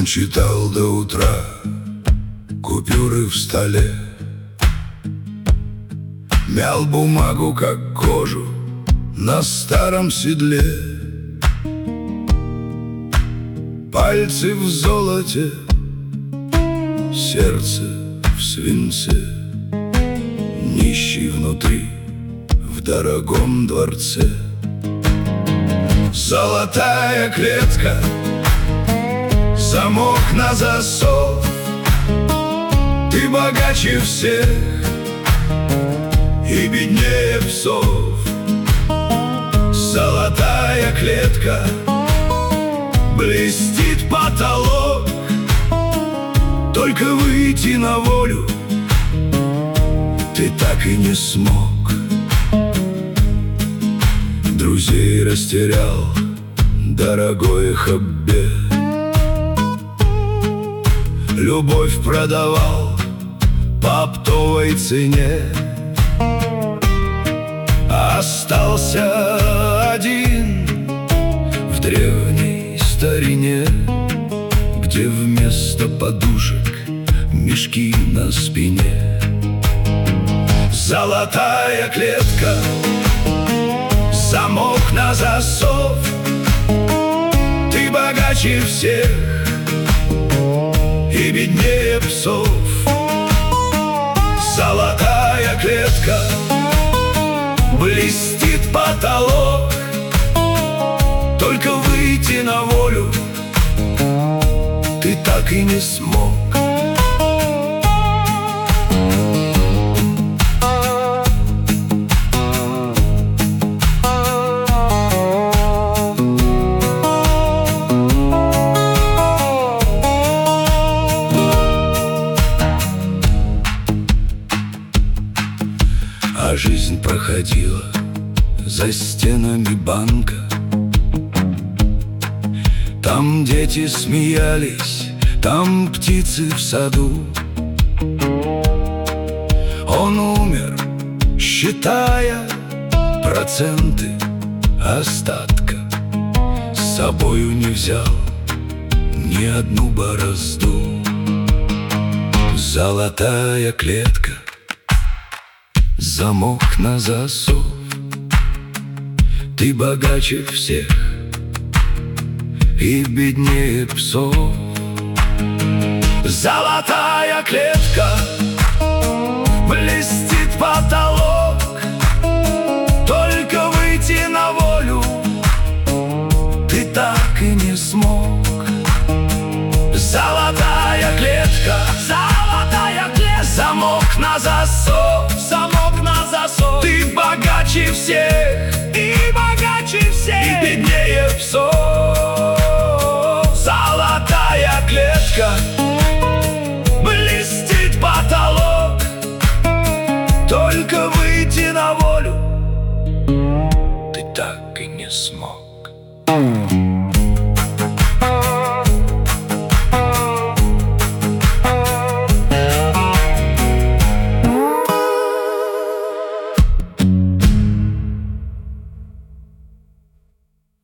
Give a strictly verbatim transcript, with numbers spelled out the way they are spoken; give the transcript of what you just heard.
Он читал до утра купюры в столе, мял бумагу, как кожу на старом седле. Пальцы в золоте, сердце в свинце, нищий внутри в дорогом дворце. Золотая клетка, замок на засов. Ты богаче всех и беднее псов. Золотая клетка, блестит потолок. Только выйти на волю ты так и не смог. Друзей растерял дорогой хоббе, любовь продавал по оптовой цене. Остался один в древней старине, где вместо подушек мешки на спине. Золотая клетка, замок на засов. Ты богаче всех и беднее псов. Золотая клетка, блестит потолок. Только выйти на волю ты так и не смог. А жизнь проходила за стенами банка. Там дети смеялись, там птицы в саду. Он умер, считая проценты остатка. С собою не взял ни одну борозду. Золотая клетка, замок на засов. Ты богаче всех и беднее псов. Золотая клетка, блестит потолок. Только выйти на волю ты так и не смог. Золотая клетка, золотая клетка, замок на засов. Замок на засов. Ты богаче всех и богаче всех и беднее псов. Золотая клетка, блестит потолок. Только выйти на волю ты так и не смог.